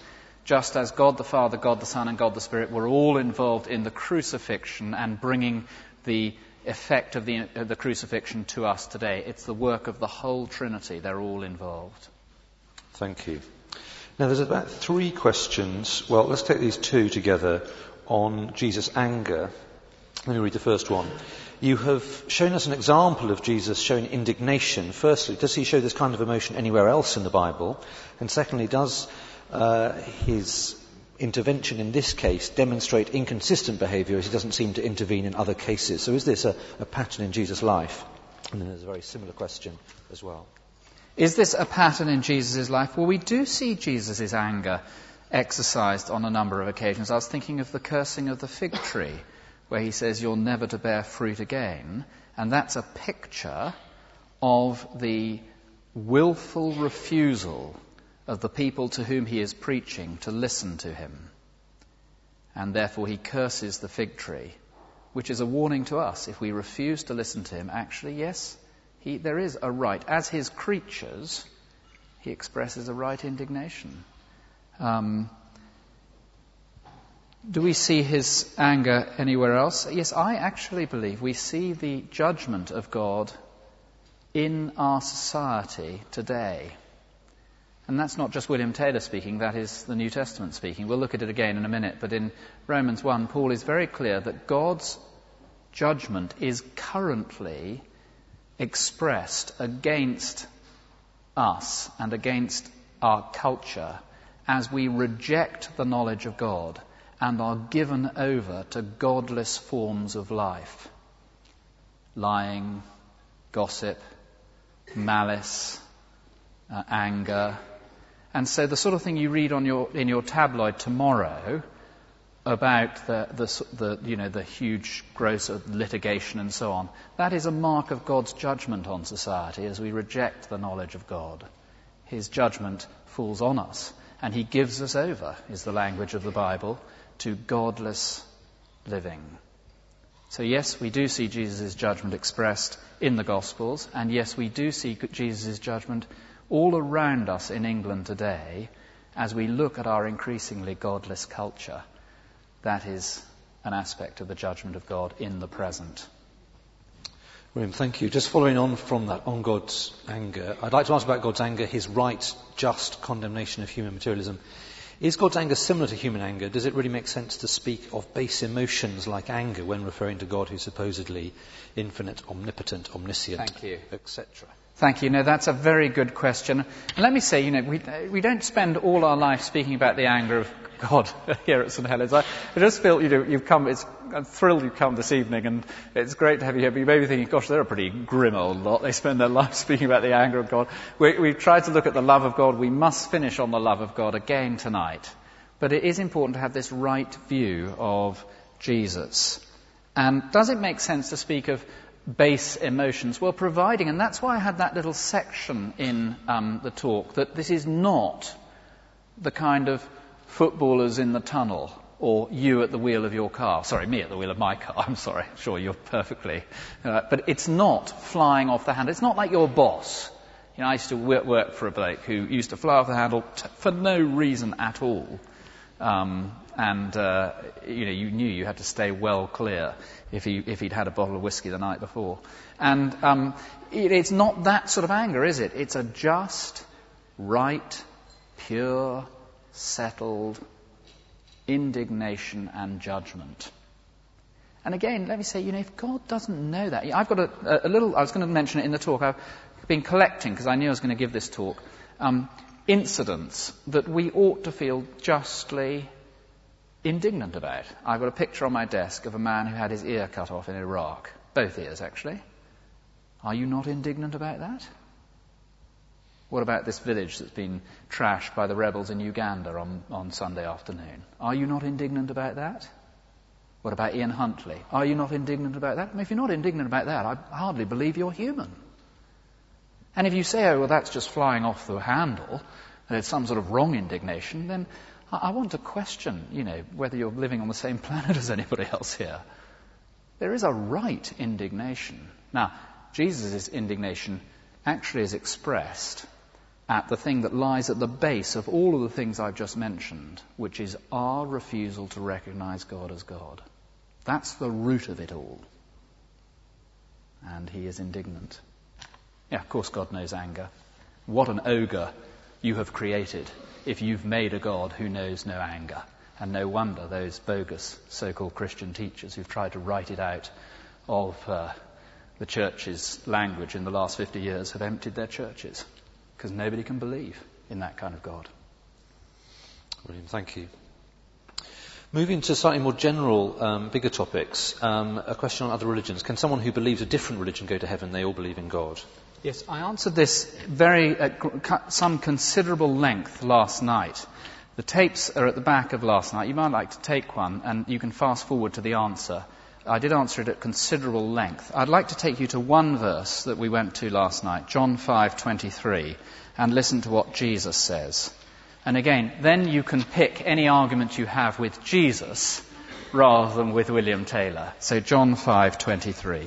just as God the Father, God the Son, and God the Spirit were all involved in the crucifixion and bringing the effect of the crucifixion to us today. It's the work of the whole Trinity. They're all involved. Thank you. Now, there's about 3 questions. Well, let's take these 2 together on Jesus' anger. Let me read the first one. You have shown us an example of Jesus showing indignation. Firstly, does he show this kind of emotion anywhere else in the Bible? And secondly, does his intervention in this case demonstrate inconsistent behaviour as he doesn't seem to intervene in other cases? So is this a pattern in Jesus' life? And then there's a very similar question as well. Is this a pattern in Jesus' life? Well, we do see Jesus' anger exercised on a number of occasions. I was thinking of the cursing of the fig tree, where he says, "You're never to bear fruit again." And that's a picture of the willful refusal of the people to whom he is preaching to listen to him. And therefore he curses the fig tree, which is a warning to us. If we refuse to listen to him, actually, yes, there is a right. As his creatures, he expresses a right indignation. Do we see his anger anywhere else? Yes, I actually believe we see the judgment of God in our society today. And that's not just William Taylor speaking, that is the New Testament speaking. We'll look at it again in a minute, but in Romans 1, Paul is very clear that God's judgment is currently expressed against us and against our culture as we reject the knowledge of God and are given over to godless forms of life. Lying, gossip, malice, anger. And so the sort of thing you read in your tabloid tomorrow about the huge gross of litigation and so on, that is a mark of God's judgment on society as we reject the knowledge of God. His judgment falls on us, and he gives us over, is the language of the Bible, to godless living. So yes, we do see Jesus' judgment expressed in the Gospels, and yes, we do see Jesus' judgment all around us in England today as we look at our increasingly godless culture. That is an aspect of the judgment of God in the present. William, thank you. Just following on from that, on God's anger, I'd like to ask about God's anger, his right, just condemnation of human materialism. Is God's anger similar to human anger? Does it really make sense to speak of base emotions like anger when referring to God who's supposedly infinite, omnipotent, omniscient, etc.? Thank you. No, that's a very good question. And let me say, we don't spend all our life speaking about the anger of God here at St. Helens. I just feel, you've come, I'm thrilled you've come this evening, and it's great to have you here, but you may be thinking, gosh, they're a pretty grim old lot. They spend their life speaking about the anger of God. We've tried to look at the love of God. We must finish on the love of God again tonight. But it is important to have this right view of Jesus. And does it make sense to speak of base emotions? Well, providing, and that's why I had that little section in the talk, that this is not the kind of footballers in the tunnel or you at the wheel of your car. Sorry, me at the wheel of my car. I'm sorry. Sure, you're perfectly. But it's not flying off the handle. It's not like your boss. I used to work for a bloke who used to fly off the handle for no reason at all. You knew you had to stay well clear if he'd had a bottle of whiskey the night before. And it's not that sort of anger, is it? It's a just, right, pure, settled indignation and judgment. And again, let me say, if God doesn't know that, I've got a little, I was going to mention it in the talk, I've been collecting, because I knew I was going to give this talk, incidents that we ought to feel justly indignant about. I've got a picture on my desk of a man who had his ear cut off in Iraq. Both ears, actually. Are you not indignant about that? What about this village that's been trashed by the rebels in Uganda on Sunday afternoon? Are you not indignant about that? What about Ian Huntley? Are you not indignant about that? If you're not indignant about that, I hardly believe you're human. And if you say, that's just flying off the handle, and it's some sort of wrong indignation, then I want to question, whether you're living on the same planet as anybody else here. There is a right indignation. Now, Jesus' indignation actually is expressed at the thing that lies at the base of all of the things I've just mentioned, which is our refusal to recognize God as God. That's the root of it all. And he is indignant. Yeah, of course God knows anger. What an ogre you have created if you've made a God who knows no anger. And no wonder those bogus so-called Christian teachers who've tried to write it out of the church's language in the last 50 years have emptied their churches, because nobody can believe in that kind of God. William, thank you. Moving to slightly more general, bigger topics, a question on other religions. Can someone who believes a different religion go to heaven? They all believe in God. Yes, I answered this at some considerable length last night. The tapes are at the back of last night. You might like to take one, and you can fast forward to the answer. I did answer it at considerable length. I'd like to take you to one verse that we went to last night, John 5:23, and listen to what Jesus says. And again, then you can pick any argument you have with Jesus rather than with William Taylor. So John 5:23.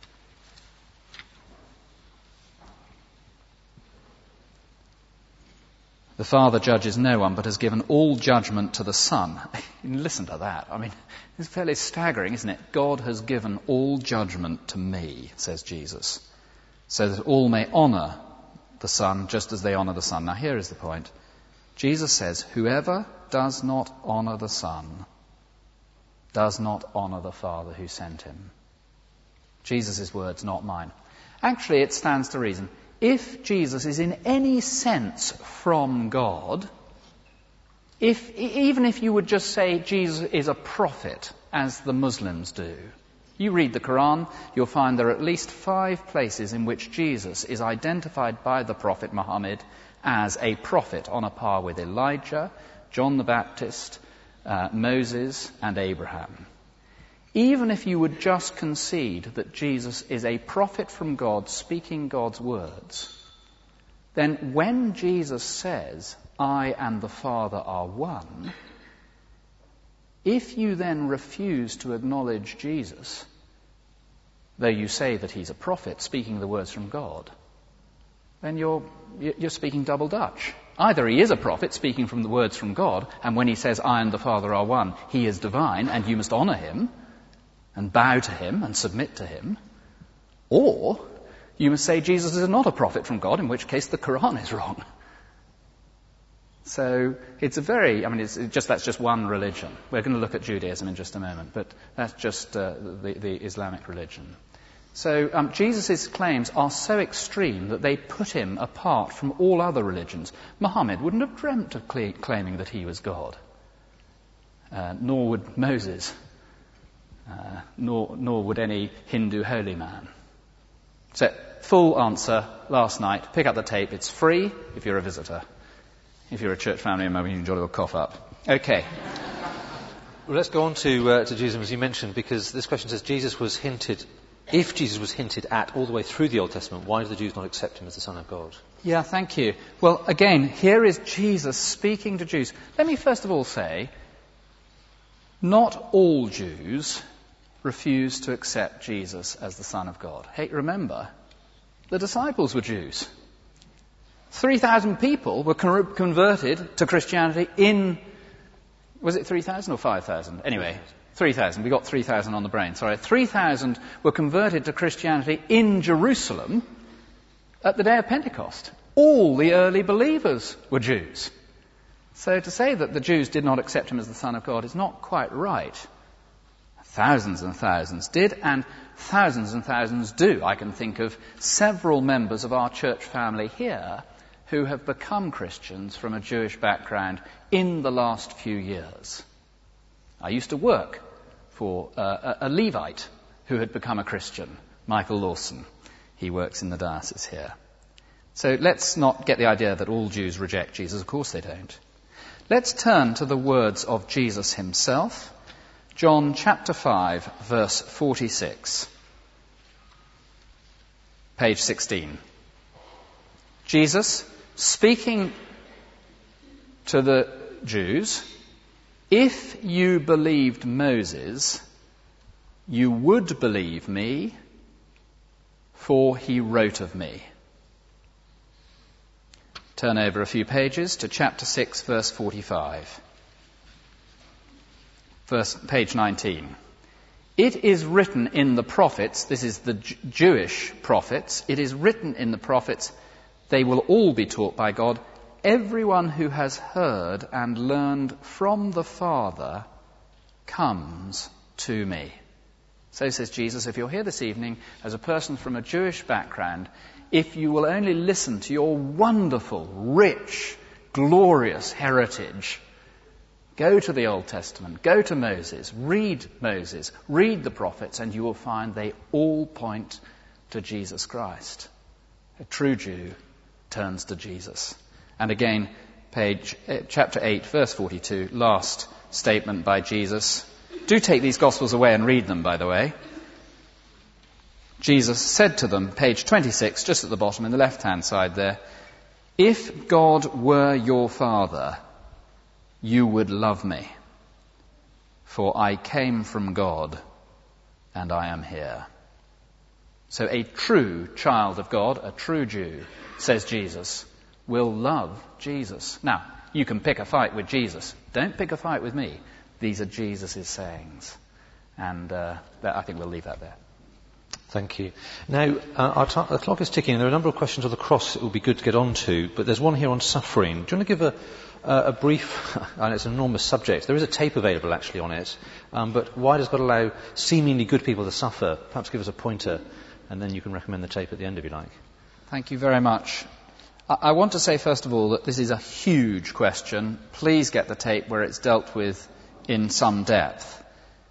The Father judges no one, but has given all judgment to the Son. Listen to that. I mean, it's fairly staggering, isn't it? God has given all judgment to me, says Jesus, so that all may honour the Son just as they honour the Son. Now, here is the point. Jesus says, whoever does not honour the Son does not honour the Father who sent him. Jesus' words, not mine. Actually, it stands to reason. If Jesus is in any sense from God, even if you would just say Jesus is a prophet, as the Muslims do, you read the Quran, you'll find there are at least 5 places in which Jesus is identified by the Prophet Muhammad as a prophet on a par with Elijah, John the Baptist, Moses, and Abraham. Even if you would just concede that Jesus is a prophet from God speaking God's words, then when Jesus says, I and the Father are one, if you then refuse to acknowledge Jesus, though you say that he's a prophet speaking the words from God, then you're speaking double Dutch. Either he is a prophet speaking from the words from God, and when he says, I and the Father are one, he is divine, and you must honour him, and bow to him and submit to him, or you must say Jesus is not a prophet from God, in which case the Quran is wrong. So it's that's just one religion. We're going to look at Judaism in just a moment, but that's just the Islamic religion. So Jesus' claims are so extreme that they put him apart from all other religions. Muhammad wouldn't have dreamt of claiming that he was God, nor would Moses. Nor would any Hindu holy man. So, full answer last night. Pick up the tape. It's free if you're a visitor. If you're a church family member, you can enjoy a little cough up. Okay. Well, let's go on to Judaism, as you mentioned, because this question says if Jesus was hinted at all the way through the Old Testament, why do the Jews not accept him as the Son of God? Yeah, thank you. Well, again, here is Jesus speaking to Jews. Let me first of all say, not all Jews refused to accept Jesus as the Son of God. Hey, remember, the disciples were Jews. 3,000 people were converted to Christianity was it 3,000 or 5,000? Anyway, 3,000. We got 3,000 on the brain. Sorry. 3,000 were converted to Christianity in Jerusalem at the day of Pentecost. All the early believers were Jews. So to say that the Jews did not accept him as the Son of God is not quite right. Thousands and thousands did, and thousands do. I can think of several members of our church family here who have become Christians from a Jewish background in the last few years. I used to work for a Levite who had become a Christian, Michael Lawson. He works in the diocese here. So let's not get the idea that all Jews reject Jesus. Of course they don't. Let's turn to the words of Jesus himself. John chapter 5, verse 46. Page 16. Jesus, speaking to the Jews, if you believed Moses, you would believe me, for he wrote of me. turn over a few pages to chapter 6, verse 45. Page 19. It is written in the prophets, this is the Jewish prophets, it is written in the prophets, they will all be taught by God. Everyone who has heard and learned from the Father comes to me. So says Jesus, if you're here this evening as a person from a Jewish background, if you will only listen to your wonderful, rich, glorious heritage, go to the Old Testament, go to Moses, read the prophets, and you will find they all point to Jesus Christ. A true Jew turns to Jesus. And again, chapter 8, verse 42, last statement by Jesus. Do take these Gospels away and read them, by the way. Jesus said to them, page 26, just at the bottom in the left-hand side there, if God were your Father, you would love me, for I came from God and I am here. So a true child of God, a true Jew, says Jesus, will love Jesus. Now, you can pick a fight with Jesus. Don't pick a fight with me. These are Jesus' sayings. And I think we'll leave that there. Thank you. Now, the clock is ticking. There are a number of questions on the cross that would be good to get on to, but there's one here on suffering. Do you want to give a brief, and it's an enormous subject. There is a tape available actually on it, but why does God allow seemingly good people to suffer? Perhaps give us a pointer, and then you can recommend the tape at the end if you like. Thank you very much. I want to say first of all that this is a huge question. Please get the tape where it's dealt with in some depth.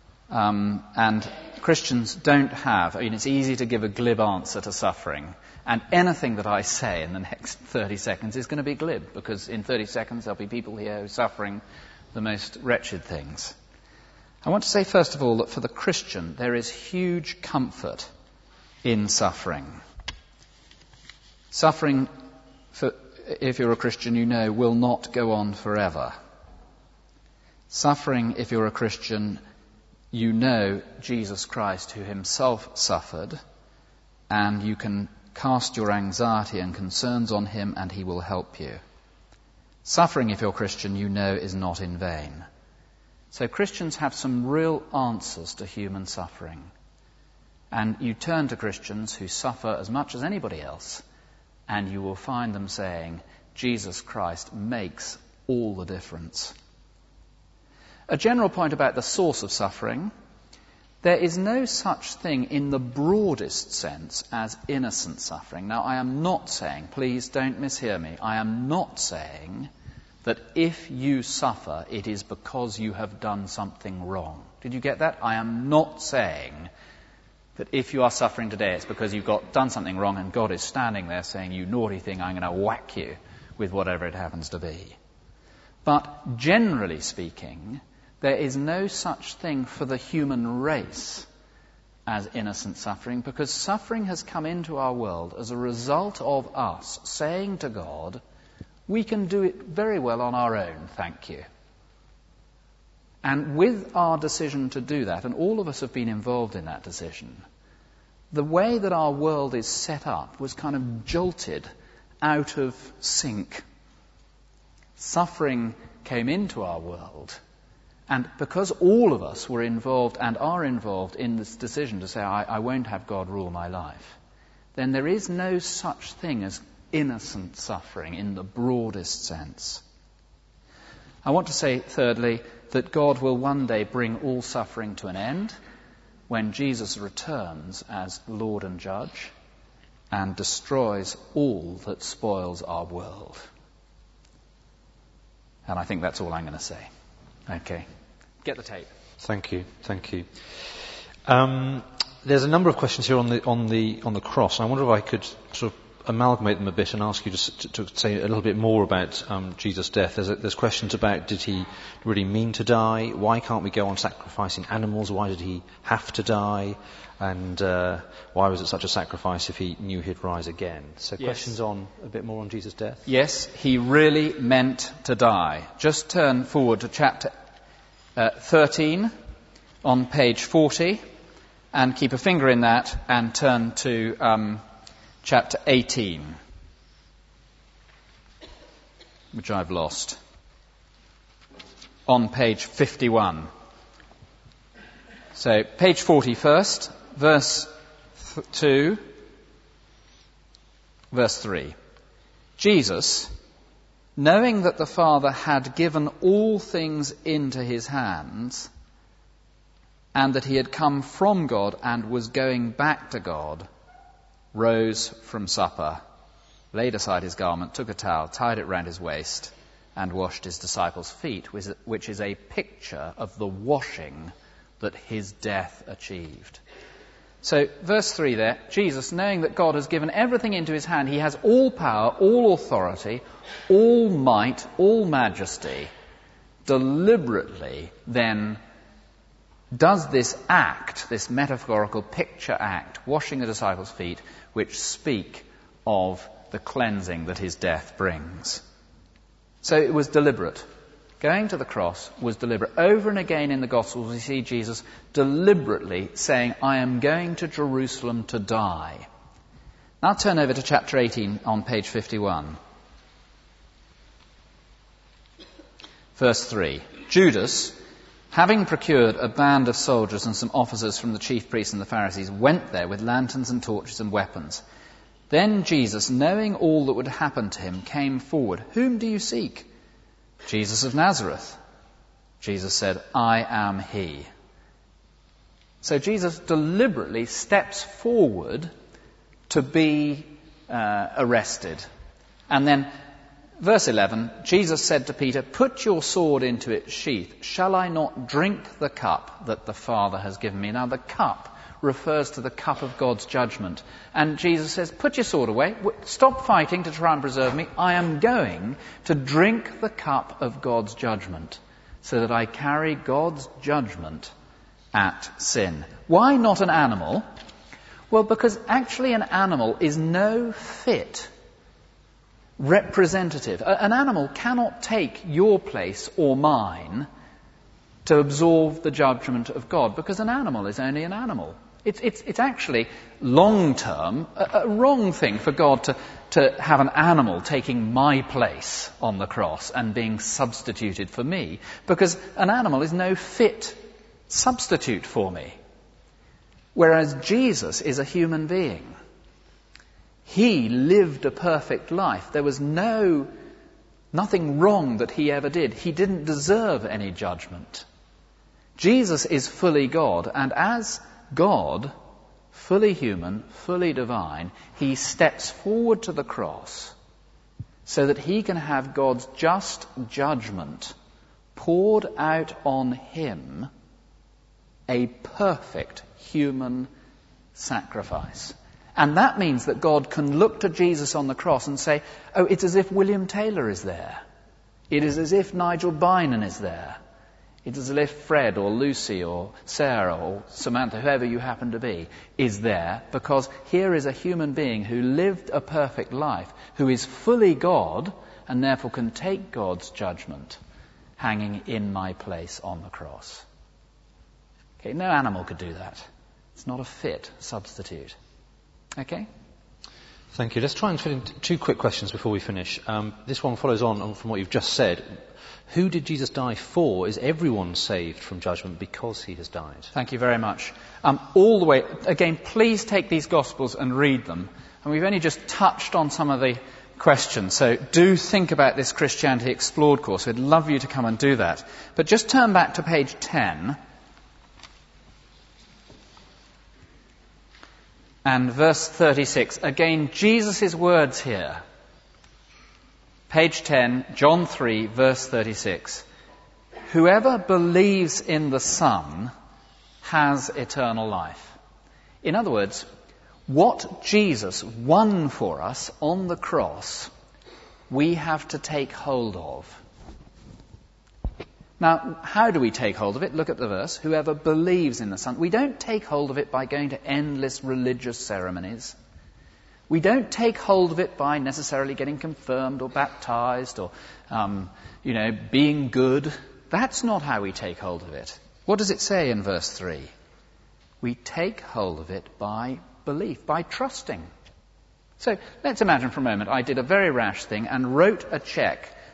And Christians don't have, it's easy to give a glib answer to suffering. And anything that I say in the next 30 seconds is going to be glib, because in 30 seconds there'll be people here who are suffering the most wretched things. I want to say first of all that for the Christian there is huge comfort in suffering. Suffering, if you're a Christian, you know, will not go on forever. Suffering, if you're a Christian, you know Jesus Christ who himself suffered, and you can cast your anxiety and concerns on him and he will help you. Suffering, if you're Christian, you know is not in vain. So Christians have some real answers to human suffering. And you turn to Christians who suffer as much as anybody else, and you will find them saying, Jesus Christ makes all the difference. A general point about the source of suffering: there is no such thing in the broadest sense as innocent suffering. Now, I am not saying, please don't mishear me, I am not saying that if you suffer, it is because you have done something wrong. Did you get that? I am not saying that if you are suffering today, it's because you've done something wrong and God is standing there saying, you naughty thing, I'm going to whack you with whatever it happens to be. But generally speaking, there is no such thing for the human race as innocent suffering, because suffering has come into our world as a result of us saying to God, we can do it very well on our own, thank you. And with our decision to do that, and all of us have been involved in that decision, the way that our world is set up was kind of jolted out of sync. Suffering came into our world, and because all of us were involved and are involved in this decision to say, I won't have God rule my life, then there is no such thing as innocent suffering in the broadest sense. I want to say, thirdly, that God will one day bring all suffering to an end when Jesus returns as Lord and Judge and destroys all that spoils our world. And I think that's all I'm going to say. Okay. Get the tape. Thank you. There's a number of questions here on the cross, and I wonder if I could sort of amalgamate them a bit and ask you to say a little bit more about Jesus' death. There's questions about, did he really mean to die? Why can't we go on sacrificing animals? Why did he have to die? And why was it such a sacrifice if he knew he'd rise again? So yes. Questions on a bit more on Jesus' death? Yes, he really meant to die. Just turn forward to chapter 13 on page 40 and keep a finger in that and turn to chapter 18. which I've lost, on page 51. So, page 40 first, verse 2, verse 3. Jesus, knowing that the Father had given all things into his hands, and that he had come from God and was going back to God, rose from supper, laid aside his garment, took a towel, tied it round his waist, and washed his disciples' feet, which is a picture of the washing that his death achieved. So, verse 3 there, Jesus, knowing that God has given everything into his hand, he has all power, all authority, all might, all majesty, deliberately then does this act, this metaphorical picture act, washing the disciples' feet, which speak of the cleansing that his death brings. So it was deliberate. Going to the cross was deliberate. Over and again in the Gospels we see Jesus deliberately saying, I am going to Jerusalem to die. Now turn over to chapter 18 on page 51. Verse 3. Judas, having procured a band of soldiers and some officers from the chief priests and the Pharisees, went there with lanterns and torches and weapons. Then Jesus, knowing all that would happen to him, came forward. Whom do you seek? Jesus of Nazareth. Jesus said, I am he. So Jesus deliberately steps forward to be arrested. And then, verse 11, Jesus said to Peter, put your sword into its sheath. Shall I not drink the cup that the Father has given me? Now, the cup refers to the cup of God's judgment. And Jesus says, put your sword away. Stop fighting to try and preserve me. I am going to drink the cup of God's judgment so that I carry God's judgment at sin. Why not an animal? Well, because actually an animal is no fit representative. An animal cannot take your place or mine to absorb the judgment of God, because an animal is only an animal. It's actually long-term a wrong thing for God to have an animal taking my place on the cross and being substituted for me, because an animal is no fit substitute for me. Whereas Jesus is a human being. He lived a perfect life. There was nothing wrong that he ever did. He didn't deserve any judgment. Jesus is fully God, and as God, fully human, fully divine, he steps forward to the cross so that he can have God's just judgment poured out on him, a perfect human sacrifice. And that means that God can look to Jesus on the cross and say, oh, it's as if William Taylor is there. It is as if Nigel Bynon is there. It is as if Fred or Lucy or Sarah or Samantha, whoever you happen to be, is there, because here is a human being who lived a perfect life, who is fully God, and therefore can take God's judgment hanging in my place on the cross. Okay, no animal could do that. It's not a fit substitute. Okay? Thank you. Let's try and fit in two quick questions before we finish. This one follows on from what you've just said. Who did Jesus die for? Is everyone saved from judgment because he has died? Thank you very much. All the way, again, please take these Gospels and read them. And we've only just touched on some of the questions, so do think about this Christianity Explored course. We'd love you to come and do that. But just turn back to page 10 and verse 36. Again, Jesus' words here. Page 10, John 3, verse 36. Whoever believes in the Son has eternal life. In other words, what Jesus won for us on the cross, we have to take hold of. Now, how do we take hold of it? Look at the verse. Whoever believes in the Son. We don't take hold of it by going to endless religious ceremonies. We don't take hold of it by necessarily getting confirmed or baptized or, being good. That's not how we take hold of it. What does it say in verse 3? We take hold of it by belief, by trusting. So let's imagine for a moment I did a very rash thing and wrote a cheque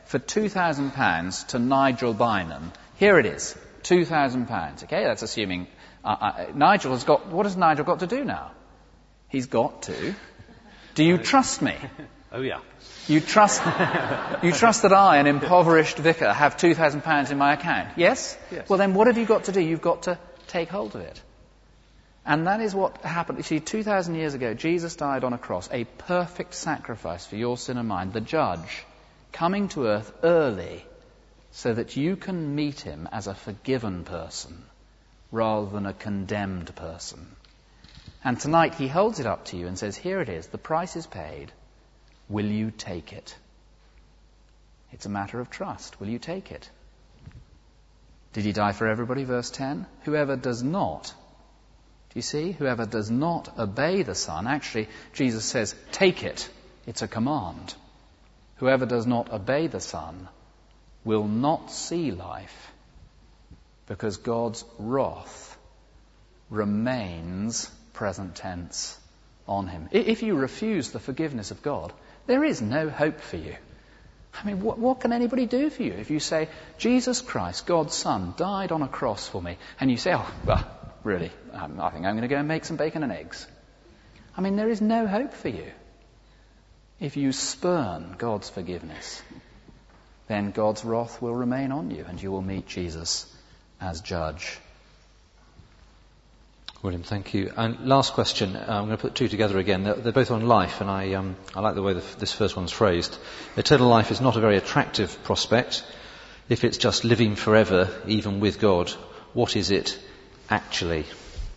for £2,000 to Nigel Bynum, here it is, £2,000. Okay, that's assuming Nigel has got. What has Nigel got to do now? He's got to. Do you trust me? Oh yeah. You trust that I, an impoverished vicar, have £2,000 in my account? Yes? Yes. Well, then what have you got to do? You've got to take hold of it. And that is what happened. You see, 2,000 years ago, Jesus died on a cross, a perfect sacrifice for your sin and mine, the judge, coming to earth early so that you can meet him as a forgiven person rather than a condemned person. And tonight he holds it up to you and says, here it is, the price is paid. Will you take it? It's a matter of trust. Will you take it? Did he die for everybody? Verse 10. Whoever does not, do you see? Whoever does not obey the Son, actually, Jesus says, take it. It's a command. Whoever does not obey the Son will not see life, because God's wrath remains, present tense, on him. If you refuse the forgiveness of God, there is no hope for you. I mean, what can anybody do for you if you say, Jesus Christ, God's Son, died on a cross for me, and you say, oh, well, really, I think I'm going to go and make some bacon and eggs. I mean, there is no hope for you. If you spurn God's forgiveness, then God's wrath will remain on you, and you will meet Jesus as judge. William, thank you. And last question, I'm going to put two together again. They're both on life, and I like the way this first one's phrased. Eternal life is not a very attractive prospect. If it's just living forever, even with God, what is it actually?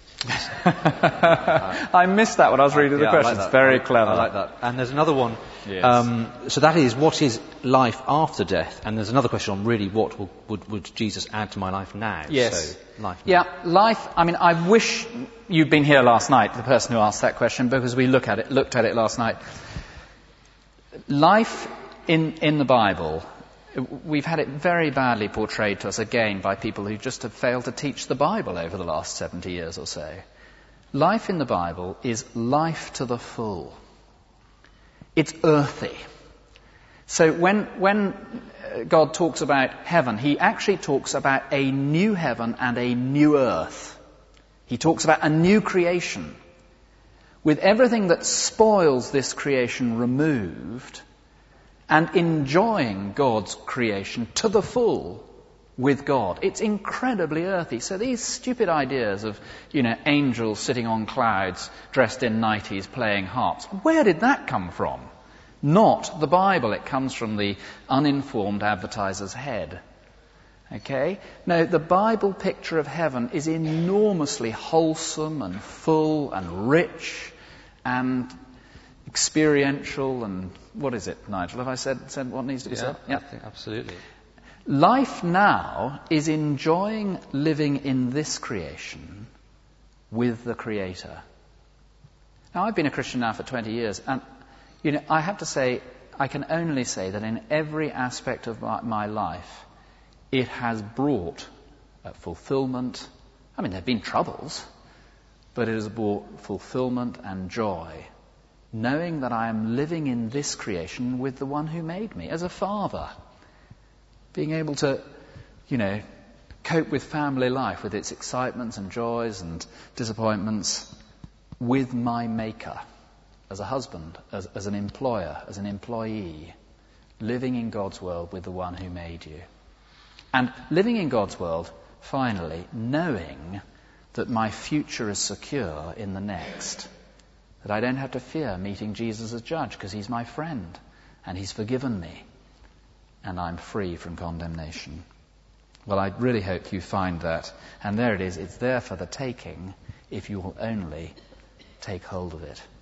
I missed that when I was reading the question. It's very clever. I like that. And there's another one. Yes. So that is, what is life after death? And there's another question on really what would Jesus add to my life now? Yes. So, life now. Yeah, life. I mean, I wish you'd been here last night, the person who asked that question, because we looked at it last night. Life in the Bible, we've had it very badly portrayed to us again by people who just have failed to teach the Bible over the last 70 years or so. Life in the Bible is life to the full. It's earthy. So when God talks about heaven, he actually talks about a new heaven and a new earth. He talks about a new creation, with everything that spoils this creation removed, and enjoying God's creation to the full with God. It's incredibly earthy. So these stupid ideas of, angels sitting on clouds, dressed in nighties, playing harps, where did that come from? Not the Bible. It comes from the uninformed advertiser's head. Okay? No, the Bible picture of heaven is enormously wholesome and full and rich and experiential and, what is it, Nigel? Have I said what needs to be said? Yeah, I think absolutely. Life now is enjoying living in this creation with the Creator. Now, I've been a Christian now for 20 years, and, I have to say, I can only say that in every aspect of my life, it has brought fulfillment. I mean, there have been troubles, but it has brought fulfillment and joy, knowing that I am living in this creation with the one who made me, as a father. Being able to, cope with family life, with its excitements and joys and disappointments, with my Maker, as a husband, as an employer, as an employee, living in God's world with the one who made you. And living in God's world, finally, knowing that my future is secure in the next. That I don't have to fear meeting Jesus as judge, because he's my friend, and he's forgiven me, and I'm free from condemnation. Well, I really hope you find that. And there it is. It's there for the taking, if you will only take hold of it.